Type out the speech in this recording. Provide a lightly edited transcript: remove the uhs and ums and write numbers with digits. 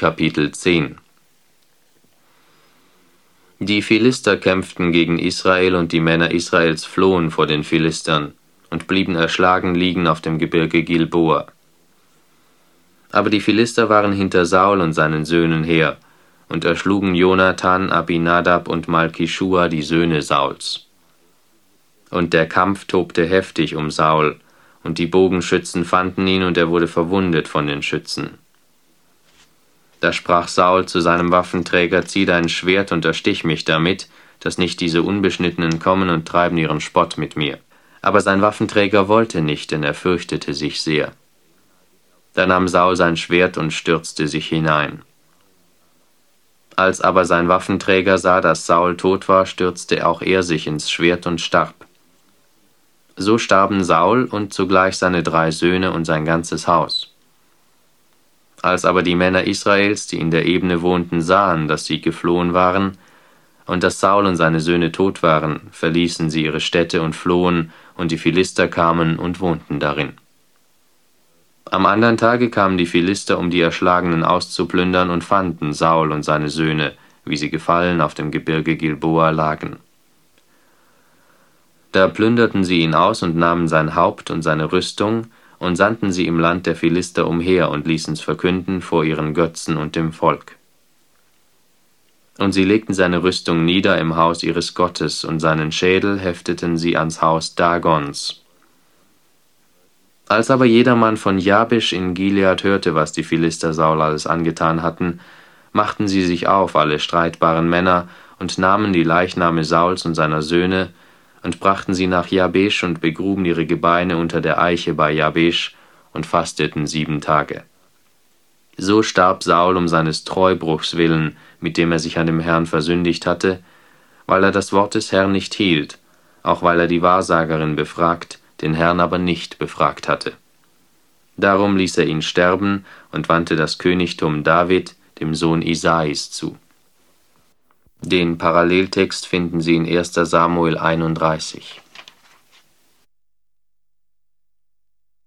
Kapitel 10. Die Philister kämpften gegen Israel, und die Männer Israels flohen vor den Philistern und blieben erschlagen liegen auf dem Gebirge Gilboa. Aber die Philister waren hinter Saul und seinen Söhnen her und erschlugen Jonathan, Abinadab und Malkischua, die Söhne Sauls. Und der Kampf tobte heftig um Saul, und die Bogenschützen fanden ihn, und er wurde verwundet von den Schützen. Da sprach Saul zu seinem Waffenträger: Zieh dein Schwert und erstich mich damit, dass nicht diese Unbeschnittenen kommen und treiben ihren Spott mit mir. Aber sein Waffenträger wollte nicht, denn er fürchtete sich sehr. Da nahm Saul sein Schwert und stürzte sich hinein. Als aber sein Waffenträger sah, dass Saul tot war, stürzte auch er sich ins Schwert und starb. So starben Saul und zugleich seine 3 Söhne und sein ganzes Haus. Als aber die Männer Israels, die in der Ebene wohnten, sahen, dass sie geflohen waren und dass Saul und seine Söhne tot waren, verließen sie ihre Städte und flohen, und die Philister kamen und wohnten darin. Am andern Tage kamen die Philister, um die Erschlagenen auszuplündern, und fanden Saul und seine Söhne, wie sie gefallen auf dem Gebirge Gilboa lagen. Da plünderten sie ihn aus und nahmen sein Haupt und seine Rüstung und sandten sie im Land der Philister umher und ließen's verkünden vor ihren Götzen und dem Volk. Und sie legten seine Rüstung nieder im Haus ihres Gottes, und seinen Schädel hefteten sie ans Haus Dagons. Als aber jedermann von Jabesch in Gilead hörte, was die Philister Saul alles angetan hatten, machten sie sich auf, alle streitbaren Männer, und nahmen die Leichname Sauls und seiner Söhne und brachten sie nach Jabesch und begruben ihre Gebeine unter der Eiche bei Jabesch und fasteten 7 Tage. So starb Saul um seines Treubruchs willen, mit dem er sich an dem Herrn versündigt hatte, weil er das Wort des Herrn nicht hielt, auch weil er die Wahrsagerin befragt, den Herrn aber nicht befragt hatte. Darum ließ er ihn sterben und wandte das Königtum David, dem Sohn Isais, zu. Den Paralleltext finden Sie in 1. Samuel 31.